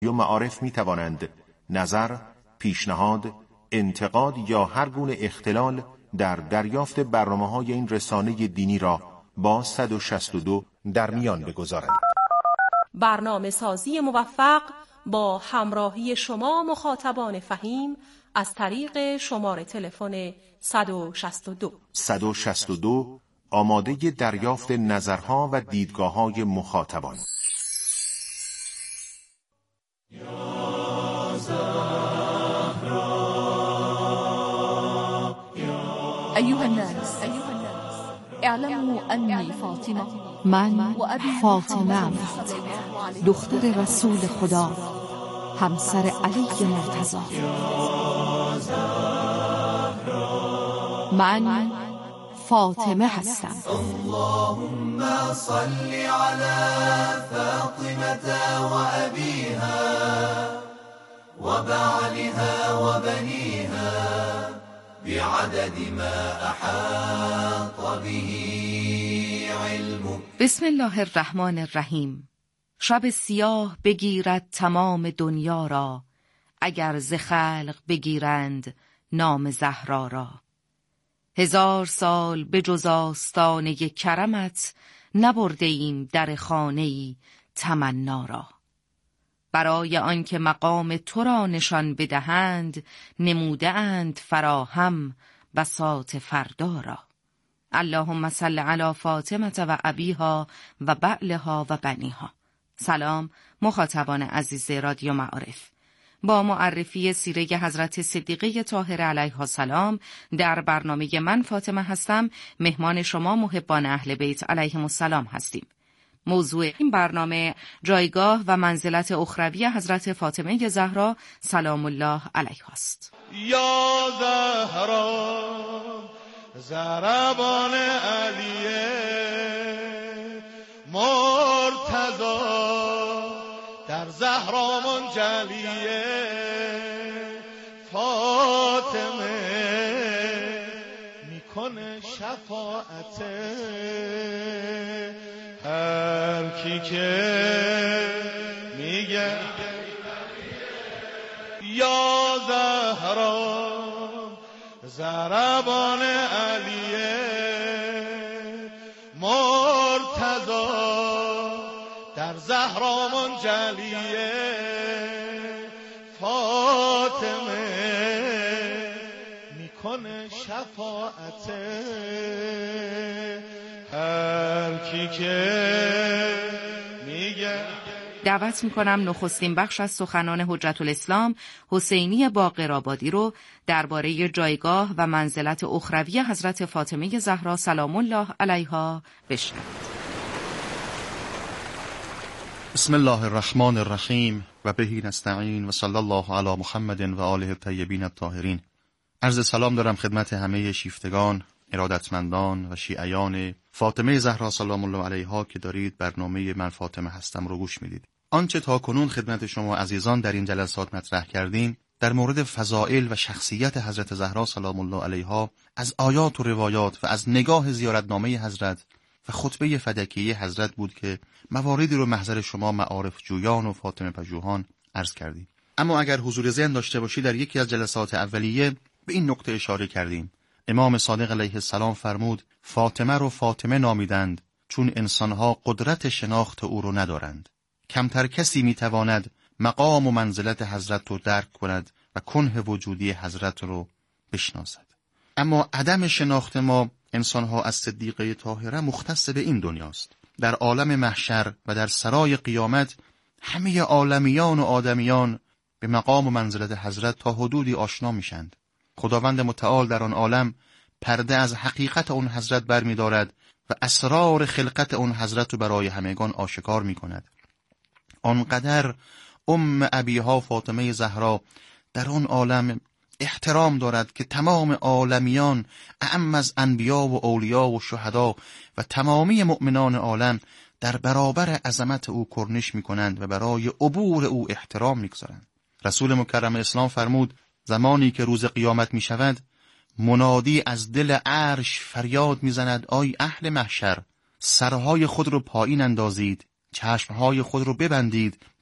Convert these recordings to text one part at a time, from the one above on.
معارف می توانند نظر، پیشنهاد، انتقاد یا هر گونه اختلال در دریافت برنامه‌های این رسانه دینی را با 162 در میان بگذارند. برنامه سازی موفق با همراهی شما مخاطبان فهیم از طریق شماره تلفن 162 آماده دریافت نظرها و دیدگاه‌های مخاطبان. أيها الناس اعلموا أني فاطمة من فاطمه دختر رسول خدا همسر علی مرتضی من فاطمه هستم. اللهم صل على فاطمة وأبيها وبعلها وبنيها بعدد ما أحاط به علمك. بسم الله الرحمن الرحیم. شب سیاه بگیرد تمام دنیا را، اگر ز خلق بگیرند نام زهرا را. 1000 سال به جز آستانه کرمت، نبرده ایم در خانه‌ای تمنا را. برای آنکه مقام تو را نشان بدهند، نموده اند فراهم بساط فردا را. اللهم صل علی فاطمه و ابیها و بعلها و بنیها. سلام مخاطبان عزیز رادیو معارف. با معرفی سیره حضرت صدیقه طاهره علیها السلام در برنامه من فاطمه هستم، مهمان شما محبان اهل بیت علیهم السلام هستیم. موضوع این برنامه جایگاه و منزلت اخروی حضرت فاطمه زهرا سلام الله علیها است. یا زهرا زربان علیه مرتضی در زهرا منجلیه فاطمه میکنه شفاعت هر کی که میگه یا زهرا زربان علیه مرتضی در زهرا منجلیه فاطمه میکنه شفاعت هر کی که میگه. دعوت میکنم نخستین بخش از سخنان حجت الاسلام حسینی باقرآبادی رو درباره جایگاه و منزلت اخروی حضرت فاطمه زهرا سلام الله علیها بشنوید. بسم الله الرحمن الرحیم و بهی نستعین و صلی الله علی محمد و آله الطیبین الطاهرین. عرض سلام دارم خدمت همه شیفتگان، ارادتمندان و شیعیان فاطمه زهرا سلام الله علیها که دارید برنامه من فاطمه هستم رو گوش میدید. آنچه تا کنون خدمت شما عزیزان در این جلسات مطرح کردیم در مورد فضائل و شخصیت حضرت زهرا سلام الله علیها از آیات و روایات و از نگاه زیارتنامه حضرت و خطبه فدکیه حضرت بود که مواردی رو محضر شما معارف جویان و فاطمه پژوهان عرض کردیم. اما اگر حضور ذهن داشته باشید در یکی از جلسات اولیه به این نکته اشاره کردیم. امام صادق علیه السلام فرمود فاطمه رو فاطمه نامیدند چون انسانها قدرت شناخت او رو ندارند. کمتر کسی میتواند مقام و منزلت حضرت رو درک کند و کنه وجودی حضرت رو بشناسد. اما عدم شناخت ما انسانها از صدیقه طاهره مختص به این دنیاست. در عالم محشر و در سرای قیامت همه عالمیان و آدمیان به مقام و منزلت حضرت تا حدودی آشنا میشند. خداوند متعال در آن عالم پرده از حقیقت اون حضرت برمی دارد و اسرار خلقت اون حضرت رو برای همگان آشکار می کند. آنقدر ابیها فاطمه زهرا در آن عالم احترام دارد که تمام عالمیان اعم از انبیا و اولیا و شهدا و تمامی مؤمنان عالم در برابر عظمت او کرنش می کنند و برای عبور او احترام می گذارند. رسول مکرم اسلام فرمود زمانی که روز قیامت می شود منادی از دل عرش فریاد می زند آی اهل محشر، سرهای خود رو پایین اندازید، چشمهای خود رو ببندید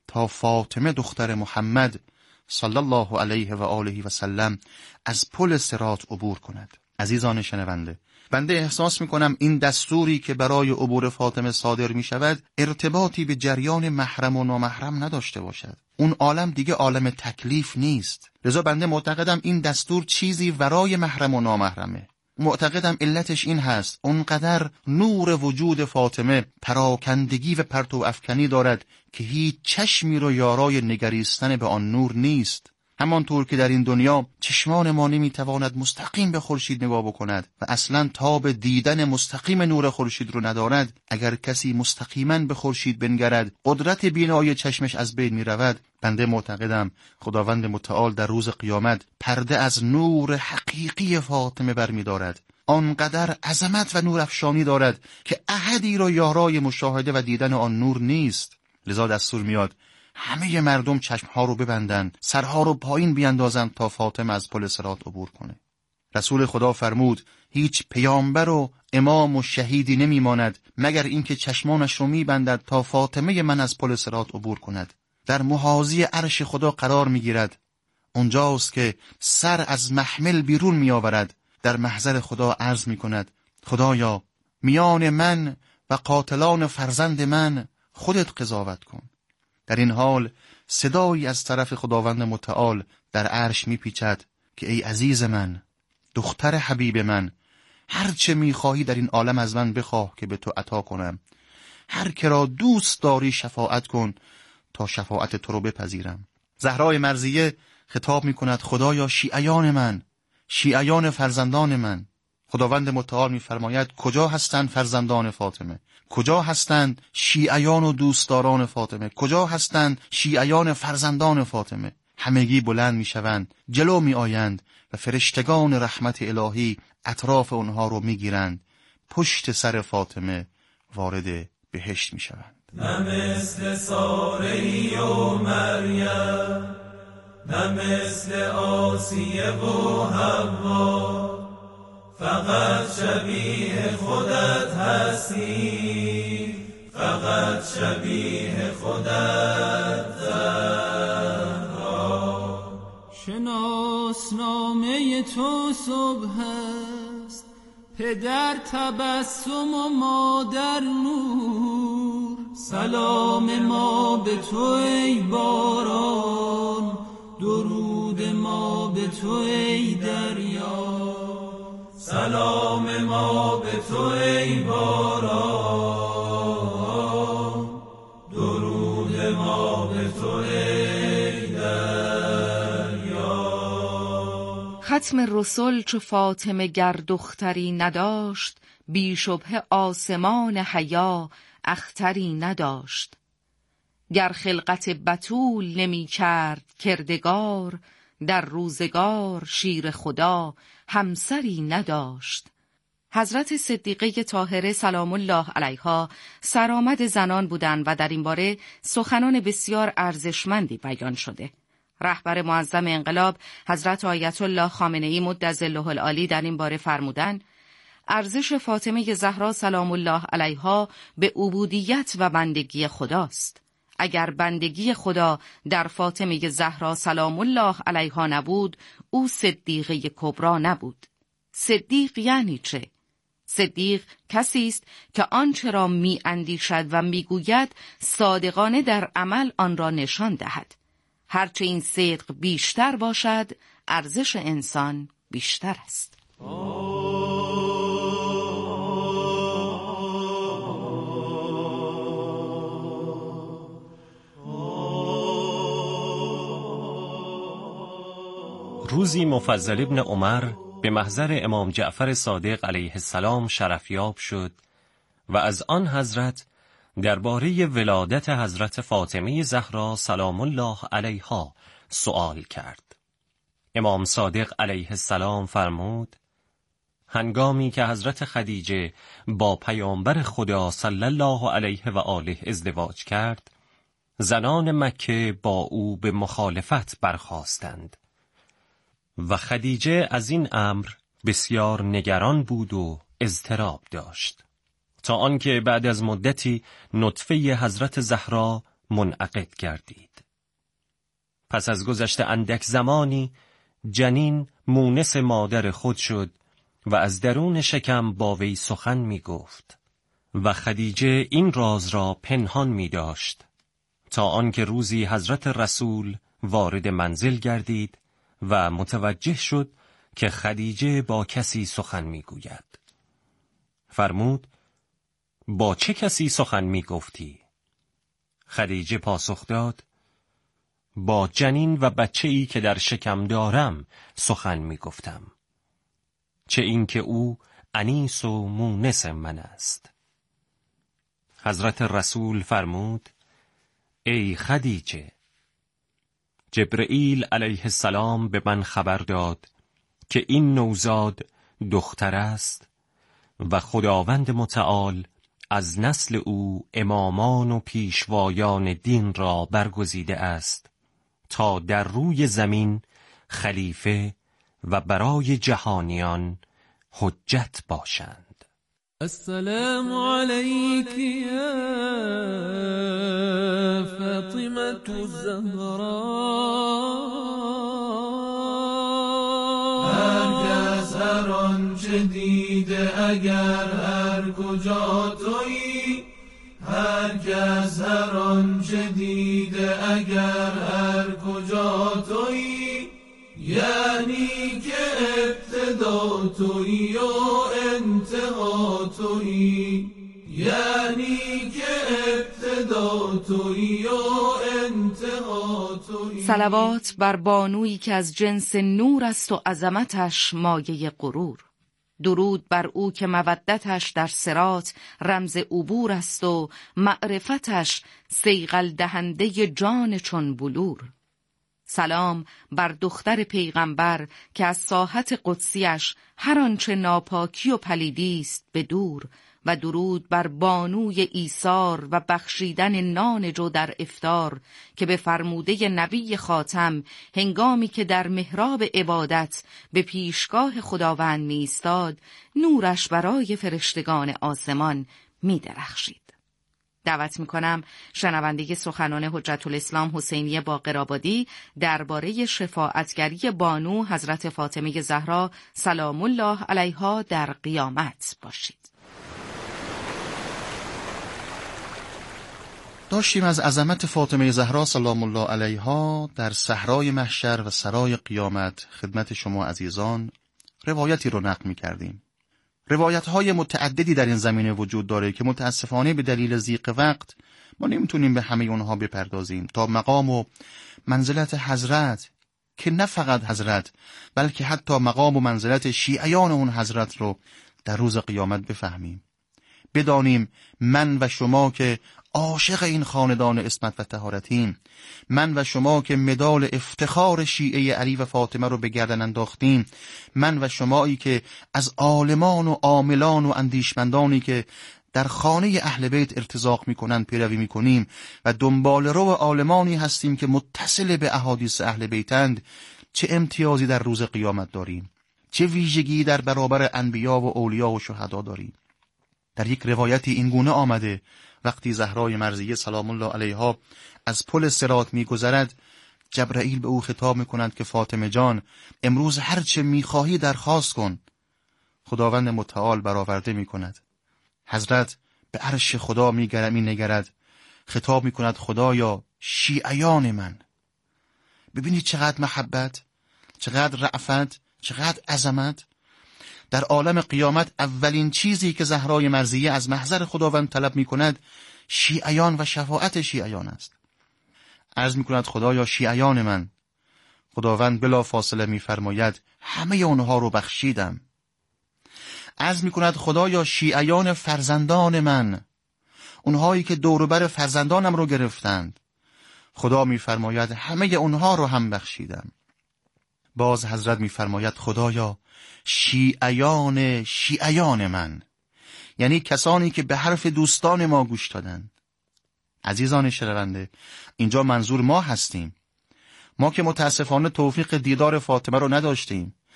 تا فاطمه دختر محمد صلی الله علیه و آله و سلم از پل صراط عبور کند. عزیزان شنونده، بنده احساس میکنم این دستوری که برای عبور فاطمه صادر میشود ارتباطی به جریان محرم و نامحرم نداشته باشد. اون عالم دیگه عالم تکلیف نیست. لذا بنده معتقدم این دستور چیزی ورای محرم و نامحرمه. معتقدم علتش این هست اونقدر نور وجود فاطمه پراکندگی و پرتو افکنی دارد که هیچ چشمی رو یارای نگریستن به آن نور نیست. همانطور که در این دنیا چشمان ما نمیتواند مستقیم به خورشید نگاه بکند و اصلا تاب دیدن مستقیم نور خورشید رو ندارد، اگر کسی مستقیما به خورشید بنگرد قدرت بینایی چشمش از بین میرود. بنده معتقدم خداوند متعال در روز قیامت پرده از نور حقیقی فاطمه برمی‌دارد. آنقدر عظمت و نور افشانی دارد که احدی را یارای مشاهده و دیدن آن نور نیست. لذا دستور میاد همه مردم چشمها رو ببندن، سرها رو پایین بیاندازن تا فاطمه از پل صراط عبور کنه. رسول خدا فرمود هیچ پیامبر و امام و شهیدی نمیماند مگر اینکه چشمانش رو میبندد تا فاطمه من از پل صراط عبور کند. در محاذی عرش خدا قرار میگیرد. اونجاست که سر از محمل بیرون میآورد. در محضر خدا عرض میکند خدایا میان من و قاتلان فرزند من خودت قضاوت کن. در این حال صدایی از طرف خداوند متعال در عرش میپیچد که ای عزیز من، دختر حبیب من، هر چه میخواهی در این عالم از من بخواه که به تو عطا کنم. هر که را دوست داری شفاعت کن تا شفاعت تو رو بپذیرم. زهرای مرضیه خطاب میکند خدایا شیعیان من، شیعیان فرزندان من. خداوند متعال میفرماید کجا هستند فرزندان فاطمه؟ کجا هستند شیعیان و دوستداران فاطمه؟ کجا هستند شیعیان فرزندان فاطمه؟ همگی بلند میشوند، جلو میآیند و فرشتگان رحمت الهی اطراف اونها رو میگیرند. پشت سر فاطمه وارد بهشت میشوند. نه مثل ساره و مریم، نه مثل آسیه و حوا، فقط شبیه خودت هستی، فقط شبیه خودت زهرا. شناسنامه تو صبح است، پدر تبسم و مادر نور. سلام ما به تو ای باران، درود ما به تو ای دریا. سلام ما به تو ای باران، درود ما به تو ای دریا. ختم رسول چو فاطمه گر دختری نداشت، بی شبهه آسمان حیا اختری نداشت. گر خلقت بتول نمی کرد کردگار، در روزگار شیر خدا همسری نداشت. حضرت صدیقه طاهره سلام الله علیها سرآمد زنان بودند و در این باره سخنان بسیار ارزشمندی بیان شده. رهبر معظم انقلاب حضرت آیت الله خامنه‌ای مدظله العالی در این باره فرمودند ارزش فاطمه زهرا سلام الله علیها به عبودیت و بندگی خداست. اگر بندگی خدا در فاطمه زهرا سلام الله علیها نبود، او صدیقه کبری نبود. صدیق یعنی چه؟ صدیق کسی است که آنچه را می اندیشد و می گوید صادقانه در عمل آن را نشان دهد. هرچه این صدق بیشتر باشد، ارزش انسان بیشتر است. روزی مفضل ابن عمر به محضر امام جعفر صادق علیه السلام شرفیاب شد و از آن حضرت درباره ولادت حضرت فاطمه زهرا سلام الله علیها سؤال کرد. امام صادق علیه السلام فرمود هنگامی که حضرت خدیجه با پیامبر خدا صلی الله علیه و آله ازدواج کرد، زنان مکه با او به مخالفت برخاستند و خدیجه از این امر بسیار نگران بود و اضطراب داشت، تا آنکه بعد از مدتی نطفه حضرت زهرا منعقد گردید. پس از گذشت اندک زمانی جنین مونس مادر خود شد و از درون شکم با وی سخن می گفت و خدیجه این راز را پنهان می داشت تا آنکه روزی حضرت رسول وارد منزل گردید و متوجه شد که خدیجه با کسی سخن می گوید. فرمود: با چه کسی سخن می گفتی؟ خدیجه پاسخ داد: با جنین و بچه‌ای که در شکم دارم سخن می گفتم، چه این که او انیس و مونس من است. حضرت رسول فرمود: ای خدیجه، جبرئیل علیه السلام به من خبر داد که این نوزاد دختر است و خداوند متعال از نسل او امامان و پیشوایان دین را برگزیده است تا در روی زمین خلیفه و برای جهانیان حجت باشند. السلام عليك يا فاطمة الزهراء. هرگز هر آنچه دیده اگر هر کجا تویی، هرگز هر آنچه دیده اگر هر کجا تویی، یعنی که ابتدا تویی و انتها تویی، یعنی که ابتدا تویی و انتها تویی. صلوات بر بانویی که از جنس نور است و عظمتش مایه غرور. درود بر او که مودتش در صراط رمز عبور است و معرفتش صیقل دهنده جان چون بلور. سلام بر دختر پیغمبر که از ساحت قدسیش هر آنچه ناپاکی و پلیدی است به دور، و درود بر بانوی ایثار و بخشیدن نان جو در افطار که به فرموده نبی خاتم هنگامی که در محراب عبادت به پیشگاه خداوند می ایستاد نورش برای فرشتگان آسمان می درخشید. دعوت میکنم شنونده سخنان حجت الاسلام حسینی باقرآبادی درباره شفاعتگری بانو حضرت فاطمه زهرا سلام الله علیها در قیامت باشید. داشتیم از عظمت فاطمه زهرا سلام الله علیها در صحرای محشر و سرای قیامت خدمت شما عزیزان روایتی رو نقل می‌کردیم. روایت‌های متعددی در این زمینه وجود داره که متاسفانه به دلیل ضیق وقت ما نمیتونیم به همه اونها بپردازیم تا مقام و منزلت حضرت، که نه فقط حضرت بلکه حتی مقام و منزلت شیعیان اون حضرت رو در روز قیامت بفهمیم. بدانیم من و شما که عاشق این خاندان عصمت و طهارتیم، من و شما که مدال افتخار شیعه علی و فاطمه رو به گردن انداختیم، من و شمایی که از عالمان و عاملان و اندیشمندانی که در خانه اهل بیت ارتزاق میکنن پیروی میکنیم و دنبال رو عالمانی هستیم که متصل به احادیث اهل بیتند، چه امتیازی در روز قیامت داریم، چه ویژگی در برابر انبیا و اولیا و شهدا داریم. در یک روایتی این گونه آمده وقتی زهرای مرضیه سلام الله علیها از پل صراط میگذرد، جبرائیل به او خطاب میکند که فاطمه جان، امروز هر چه میخواهی درخواست کن. خداوند متعال برآورده میکند. حضرت به عرش خدا مینگرد، خطاب میکند خدایا شیعیان من. ببینید چقدر محبت، چقدر رأفت، چقدر عظمت. در عالم قیامت اولین چیزی که زهرای مرضیه از محضر خداوند طلب میکند شیعیان و شفاعت شیعیان است. عرض میکند خدایا شیعیان من. خداوند بلا فاصله میفرماید همه اونها رو بخشیدم. عرض میکند خدایا شیعیان فرزندان من، اونهایی که دوروبر فرزندانم رو گرفتند. خدا میفرماید همه اونها رو هم بخشیدم. باز حضرت میفرماید خدایا شیعیان من، یعنی کسانی که به حرف دوستان ما گوش دادند. عزیزان شنونده، اینجا منظور ما هستیم. ما که متاسفانه توفیق دیدار فاطمه رو نداشتیم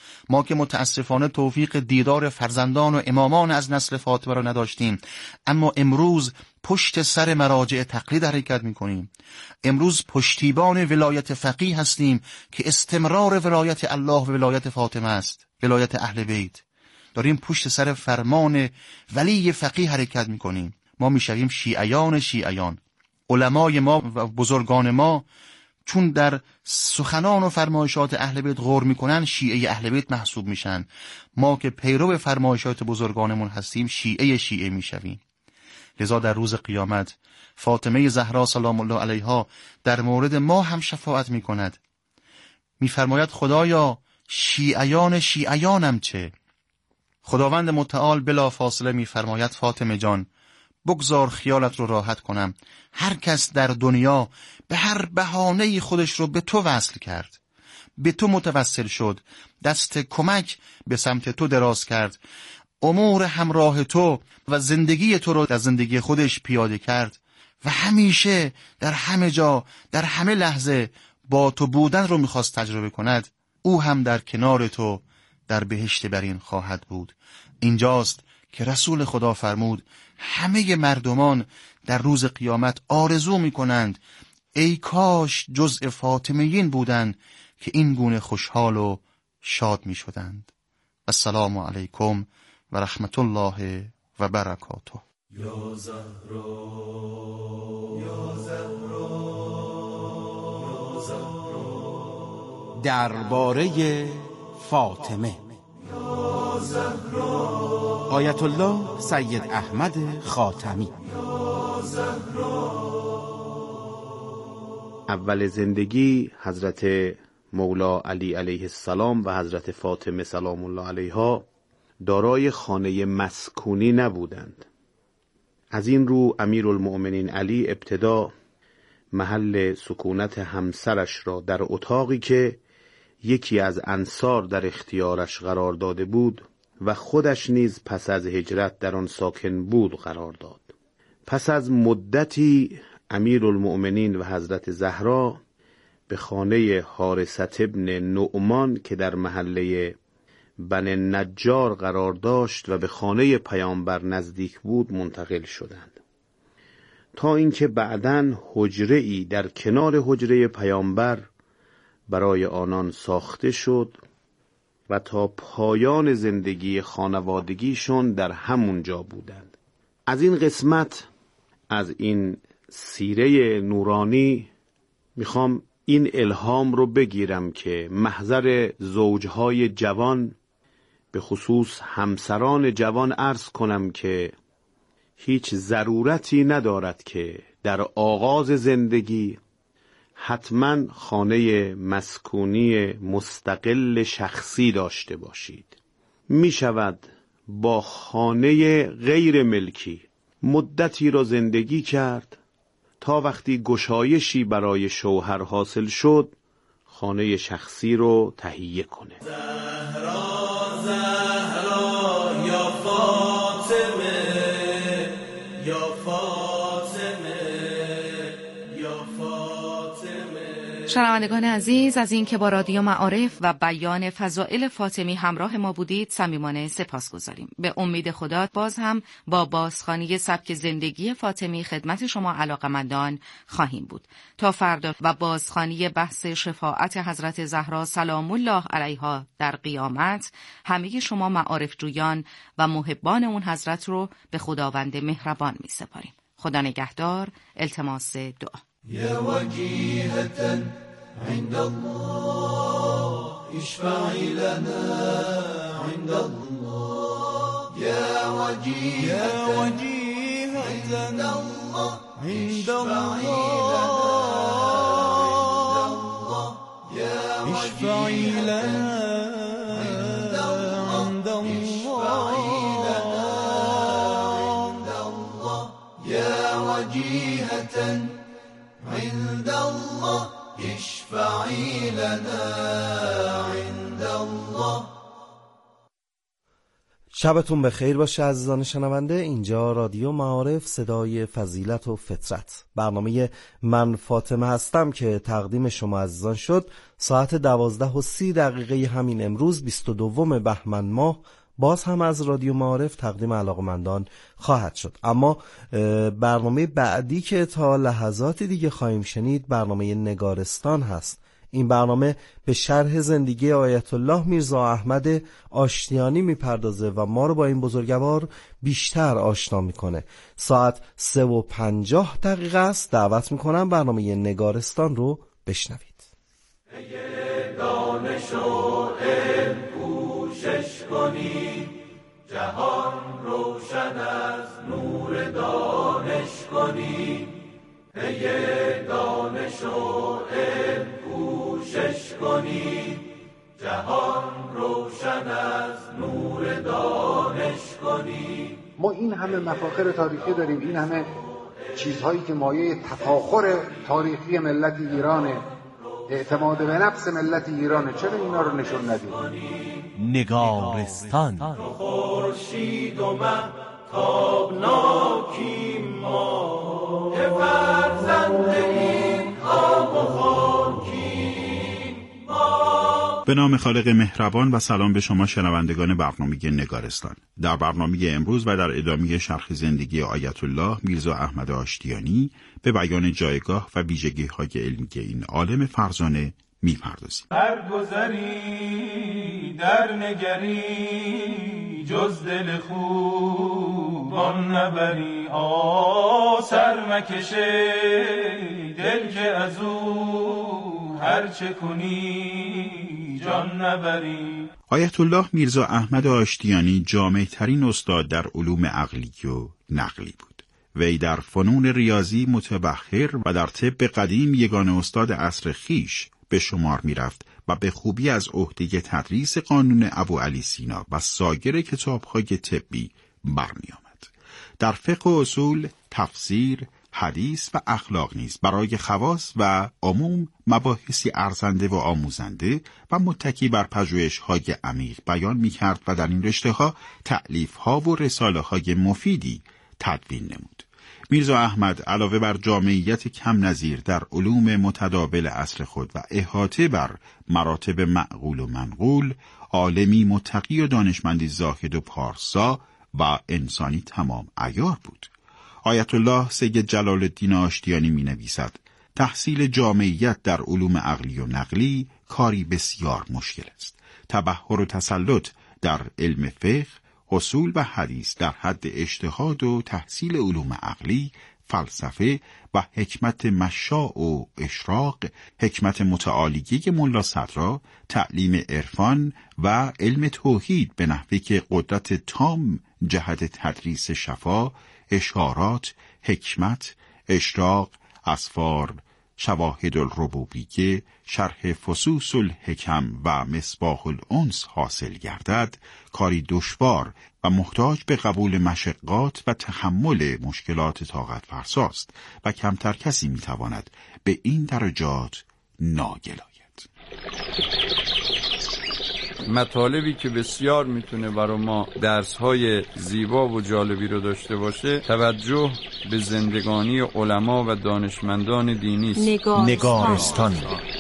ما که متاسفانه توفیق دیدار فرزندان و امامان از نسل فاطمه را نداشتیم، اما امروز پشت سر مراجع تقلید حرکت می‌کنیم. امروز پشتیبان ولایت فقیه هستیم که استمرار ولایت الله و ولایت فاطمه است، ولایت اهل بیت. داریم پشت سر فرمان ولی فقیه حرکت می‌کنیم. ما میشویم شیعیان. علمای ما و بزرگان ما چون در سخنان و فرمایشات اهل بیت غور میکنن، شیعه اهل بیت محسوب میشن. ما که پیرو فرمایشات بزرگانمون هستیم، شیعه میشویم. لذا در روز قیامت فاطمه زهرا سلام الله علیها در مورد ما هم شفاعت میکند. میفرماید خدایا شیعیانم چه؟ خداوند متعال بلا فاصله میفرماید فاطمه جان، بگذار خیالت رو راحت کنم. هر کس در دنیا به هر بهانه‌ای خودش رو به تو وصل کرد، به تو متوسل شد، دست کمک به سمت تو دراز کرد، امور همراه تو و زندگی تو رو در زندگی خودش پیاده کرد و همیشه در همه جا در همه لحظه با تو بودن رو میخواست تجربه کند، او هم در کنار تو در بهشت برین خواهد بود. اینجاست که رسول خدا فرمود همه مردمان در روز قیامت آرزو میکنند ای کاش جزء فاطمیین بودند که این گونه خوشحال و شاد میشدند. السلام علیکم و رحمت الله و برکاته. یا زهرا یا زهرا یا زهرا درباره فاطمه. یا زهرا آیت الله سید احمد خاتمی. یا زهرا اول زندگی حضرت مولا علی علیه السلام و حضرت فاطمه سلام الله علیها دارای خانه مسکونی نبودند. از این رو امیرالمؤمنین علی ابتدا محل سکونت همسرش را در اتاقی که یکی از انصار در اختیارش قرار داده بود و خودش نیز پس از هجرت در آن ساکن بود قرار داد. پس از مدتی امیرالمؤمنین و حضرت زهرا به خانه حارثة ابن نعمان که در محله بن نجار قرار داشت و به خانه پیامبر نزدیک بود منتقل شدند، تا اینکه بعداً حجره‌ای در کنار حجره پیامبر برای آنان ساخته شد و تا پایان زندگی خانوادگیشون در همون جا بودند. از این قسمت از این سیره نورانی میخوام این الهام رو بگیرم که محضر زوجهای جوان، به خصوص همسران جوان عرض کنم که هیچ ضرورتی ندارد که در آغاز زندگی حتما خانه مسکونی مستقل شخصی داشته باشید. می شود با خانه غیر ملکی مدتی را زندگی کرد تا وقتی گشایشی برای شوهر حاصل شد خانه شخصی رو تهیه کنه. زهرا زهرا یا فاطمه یا فاطمه یا فاطمه. شنوندگان عزیز، از این که با رادیو معارف و بیان فضائل فاطمی همراه ما بودید صمیمانه سپاسگزاریم. به امید خدا باز هم با بازخوانی سبک زندگی فاطمی خدمت شما علاقمندان خواهیم بود. تا فردا و بازخوانی بحث شفاعت حضرت زهرا سلام الله علیها در قیامت، همه شما معارف جویان و محبان اون حضرت رو به خداوند مهربان می سپاریم. خدا نگهدار. التماس دعا. يا وجيهة عند الله اشفعي لنا عند الله يا وجيهة عند الله عند الله يا اشفعي لنا عند الله يا وجيهة عند الله اشفعي لنا عند الله. شبتون بخیر باشه عزیزان شنونده. اینجا رادیو معارف، صدای فضیلت و فطرت. برنامه من فاطمه هستم که تقدیم شما عزیزان شد ساعت 12:30 همین امروز 22 بهمن ماه باز هم از رادیو معارف تقدیم علاقمندان خواهد شد. اما برنامه بعدی که تا لحظات دیگه خواهیم شنید برنامه نگارستان هست. این برنامه به شرح زندگی آیت الله میرزا احمد آشتیانی میپردازه و ما رو با این بزرگوار بیشتر آشنا میکنه. ساعت 3:50 است. دعوت میکنم برنامه نگارستان رو بشنوید. دانش و علم کوشش کنی، جهان روشن از نور دانش کنی. دانش و علم کوشش کنی، جهان روشن از نور دانش کنی. ما این همه مفاخر تاریخی داریم، این همه چیزهایی که مایه تفاخر تاریخی ملت ایرانه، اعتماد به نفس ملت ایرانه، چرا اینا رو نشون ندیم؟ نگارستان. خورشید و مه تابناکیم ما، که فرزند این خاک و خاکیم ما. به نام خالق مهربان و سلام به شما شنوندگان برنامه نگارستان. در برنامه امروز و در ادامه شرح زندگی آیت الله میرزا احمد آشتیانی به بیان جایگاه و ویژگی‌های علمی این عالم فرزانه می‌پردازیم. هر گذری در نگری جز دل خوب آن نبری، سر مکشه دل که از او هر چه کنی جان نبری. آیت الله میرزا احمد آشتیانی جامع‌ترین استاد در علوم عقلی و نقلی بود. وی در فنون ریاضی متبحر و در طب قدیم یگانه استاد عصر خیش به شمار می رفت و به خوبی از عهده تدریس قانون ابو علی سینا و سایر کتاب‌های طبی برمی آمد. در فقه و اصول، تفسیر، حدیث و اخلاق نیز برای خواص و عموم مباحثی ارزنده و آموزنده و متکی بر پژوهش‌های عمیق بیان می‌کرد و در این رشته‌ها تألیف‌ها و رساله‌های مفیدی تدوین نمود. میرزا احمد علاوه بر جامعیت کم نظیر در علوم متداول عصر خود و احاطه بر مراتب معقول و منقول، عالمی متقی و دانشمندی زاهد و پارسا و انسانی تمام عیار بود. آیت الله سید جلال الدین آشتیانی می نویسد: تحصیل جامعیت در علوم عقلی و نقلی کاری بسیار مشکل است. تبحر و تسلط در علم فقه، اصول و حدیث در حد اجتهاد و تحصیل علوم عقلی، فلسفه و حکمت مشاع و اشراق، حکمت متعالیه ملا صدرا، تعلیم عرفان و علم توحید به نحوی که قدرت تام جهت تدریس شفا، اشارات، حکمت، اشراق، اسفار، شواهد الربوبیه، شرح فصوص الحکم و مصباح الانس حاصل گردد، کاری دشوار و محتاج به قبول مشقات و تحمل مشکلات طاقت فرساست و کمتر کسی میتواند به این درجات ناگل آید. مطالبی که بسیار میتونه برای ما درس‌های زیبا و جالبی رو داشته باشه، توجه به زندگانی علما و دانشمندان دینی است. نگارستان.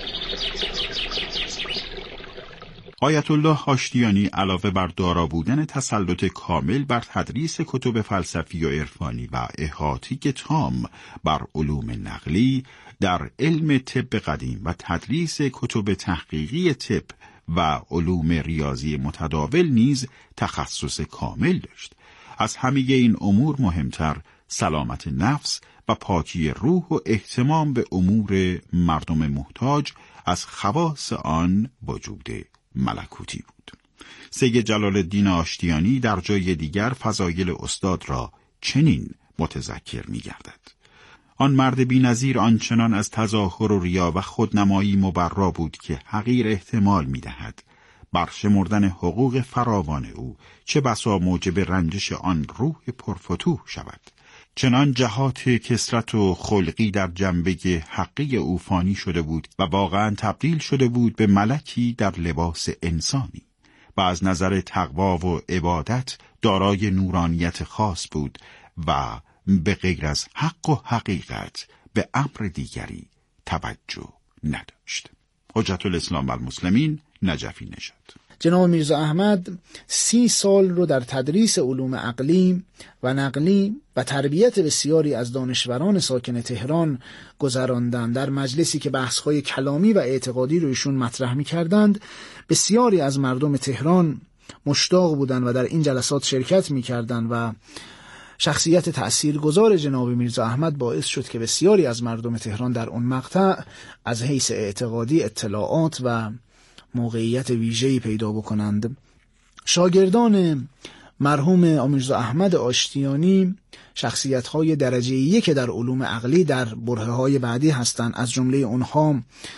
آیت الله آشتیانی علاوه بر دارا بودن تسلط کامل بر تدریس کتب فلسفی و عرفانی و احاطه تام بر علوم نقلی، در علم طب قدیم و تدریس کتب تحقیقی طب و علوم ریاضی متداول نیز تخصص کامل داشت. از همه این امور مهمتر سلامت نفس و پاکی روح و اهتمام به امور مردم محتاج از خواص آن وجود ملکوتی بود. سید جلال الدین آشتیانی در جای دیگر فضایل استاد را چنین متذکر می‌گردد: آن مرد بی‌نظیر آنچنان از تظاهر و ریا و خودنمایی مبرا بود که حقیر احتمال می‌دهد بر شمردن حقوق فراوان او چه بسا موجب رنجش آن روح پرفتوح شود. چنان جهات کثرت و خلقی در جنبه حقی او فانی شده بود و واقعا تبدیل شده بود به ملکی در لباس انسانی و از نظر تقوا و عبادت دارای نورانیت خاص بود و به غیر از حق و حقیقت به امر دیگری توجه نداشت. حجت الاسلام و المسلمین نجفی نژاد. جناب میرزا احمد 30 سال رو در تدریس علوم عقلی و نقلی و تربیت بسیاری از دانشوران ساکن تهران گذراندن. در مجلسی که بحث‌های کلامی و اعتقادی رو ایشون مطرح می‌کردند، بسیاری از مردم تهران مشتاق بودند و در این جلسات شرکت می‌کردند و شخصیت تأثیرگذار جناب میرزا احمد باعث شد که بسیاری از مردم تهران در اون مقطع از حیث اعتقادی اطلاعات و موقعیت ویژه‌ای پیدا بکنند. شاگردان مرحوم میرزا احمد آشتیانی شخصیت‌های درجه یک در علوم عقلی در برهه‌های بعدی هستند. از جمله اونها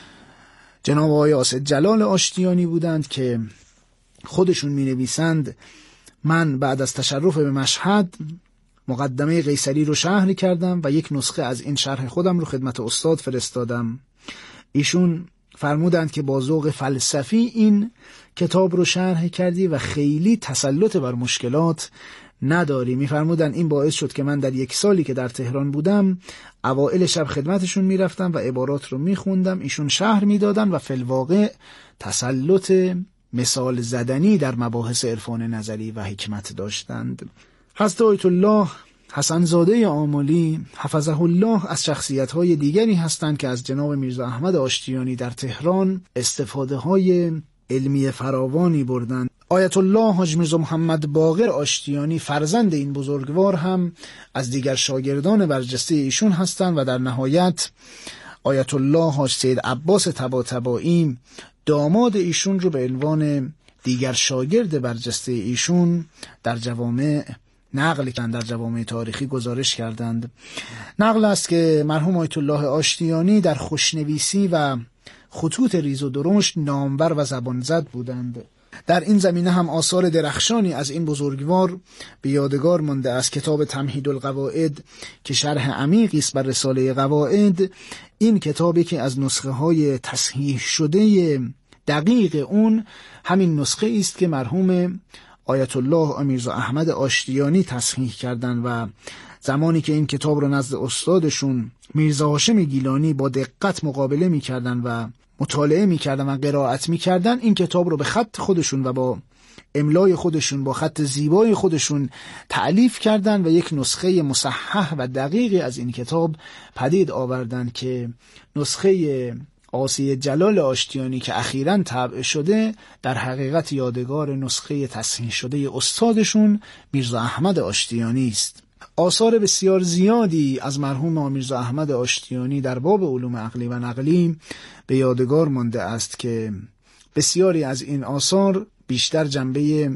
جناب آقای اسد جلال آشتیانی بودند که خودشون می‌نویسند من بعد از تشرف به مشهد مقدمه قیصری رو شرح کردم و یک نسخه از این شرح خودم رو خدمت استاد فرستادم. ایشون فرمودند که با ذوق فلسفی این کتاب رو شرح کردی و خیلی تسلط بر مشکلات نداری. میفرمودند این باعث شد که من در 1 سالی که در تهران بودم اوائل شب خدمتشون میرفتم و عبارات رو میخوندم، ایشون شرح میدادن و فی الواقع تسلط مثال زدنی در مباحث عرفان نظری و حکمت داشتند. حضرت آیت الله حسن زاده آملی حفظه الله از شخصیت‌های دیگری هستند که از جناب میرزا احمد آشتیانی در تهران استفاده‌های علمی فراوانی بردند. آیت الله حاج میرزا محمد باقر آشتیانی فرزند این بزرگوار هم از دیگر شاگردان برجسته ایشون هستند و در نهایت آیت الله حاج سید عباس طباطبایی داماد ایشون رو به عنوان دیگر شاگرد برجسته ایشون در جوامع نقل کردند، در جوامع تاریخی گزارش کردند. نقل است که مرحوم آیت الله آشتیانی در خوشنویسی و خطوط ریز و درشت نامور و زبانزد بودند. در این زمینه هم آثار درخشانی از این بزرگوار به یادگار مانده است. کتاب تمهید القواعد که شرح عمیقی است بر رساله قواعد، این کتابی که از نسخه های تصحیح شده دقیق اون همین نسخه است که مرحوم آیت الله میرزا احمد آشتیانی تصحیح کردند و زمانی که این کتاب رو نزد استادشون میرزا هاشم گیلانی با دقت مقابله می‌کردند و مطالعه می‌کردند و قرائت می‌کردند، این کتاب رو به خط خودشون و با املای خودشون با خط زیبای خودشون تألیف کردند و یک نسخه مصحح و دقیقی از این کتاب پدید آوردند که نسخه آسی جلال آشتیانی که اخیراً طبع شده در حقیقت یادگار نسخه تصحیح شده استادشون میرزا احمد آشتیانی است. آثار بسیار زیادی از مرحوم میرزا احمد آشتیانی در باب علوم عقلی و نقلی به یادگار مانده است که بسیاری از این آثار بیشتر جنبه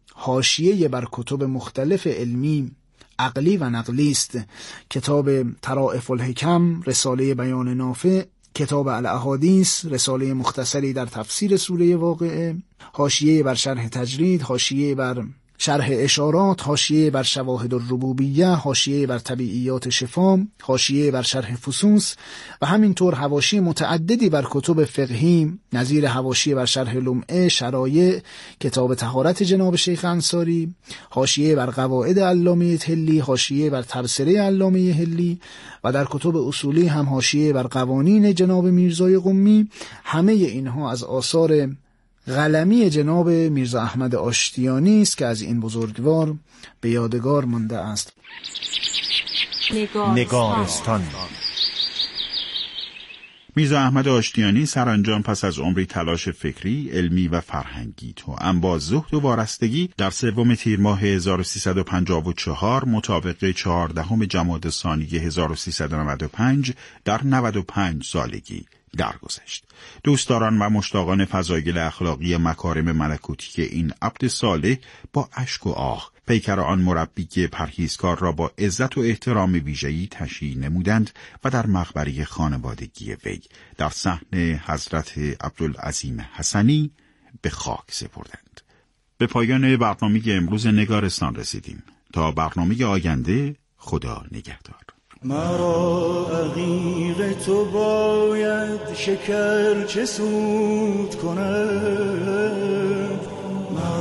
حاشیه بر کتب مختلف علمی عقلی و نقلی است. کتاب طرائف الحکم، رساله بیان نافع، کتاب الاحادیث، رساله مختصری در تفسیر سوره واقعه، حاشیه بر شرح تجرید، حاشیه بر شرح اشارات، حاشیه بر شواهد الربوبیه، حاشیه بر طبیعیات شفا، حاشیه بر شرح فصوص و همینطور حواشی متعددی بر کتب فقهی نظیر حواشی بر شرح لمعه، شرایع، کتاب طهارت جناب شیخ انصاری، حاشیه بر قواعد علامه طلی، حاشیه بر تبصره علامه حلی و در کتب اصولی هم حاشیه بر قوانین جناب میرزای قمی. همه اینها از آثار قلمی جناب میرزا احمد آشتیانی است که از این بزرگوار به یادگار مانده است. نگارستان. میرزا احمد آشتیانی سرانجام پس از عمری تلاش فکری، علمی و فرهنگی توأم با زهد و وارستگی در 3 تیر ماه 1354 مطابق 14 جمادی الثانی 1395 در 95 سالگی درگذشت. دوستداران و مشتاقان فضایل اخلاقی مکارم ملکوتی این عبد صالح با اشک و آه پیکر آن مربی پرهیزکار را با عزت و احترام ویژه‌ای تشییع نمودند و در مقبره خانوادگی وی در صحن حضرت عبدالعظیم حسنی به خاک سپردند. به پایان برنامه امروز نگارستان رسیدیم. تا برنامه آینده، خدا نگهدار. مرا عقیق تو باید شکر چه سود کند.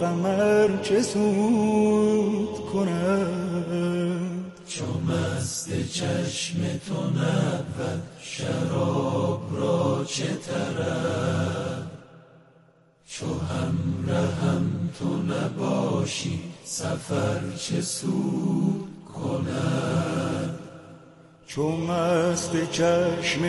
قمر چه سود کند؟ چو مست چشم تو نبود شراب را چه طرب؟ چو همراهم تو نباشی سفر چه سود کند؟ چو مست چشم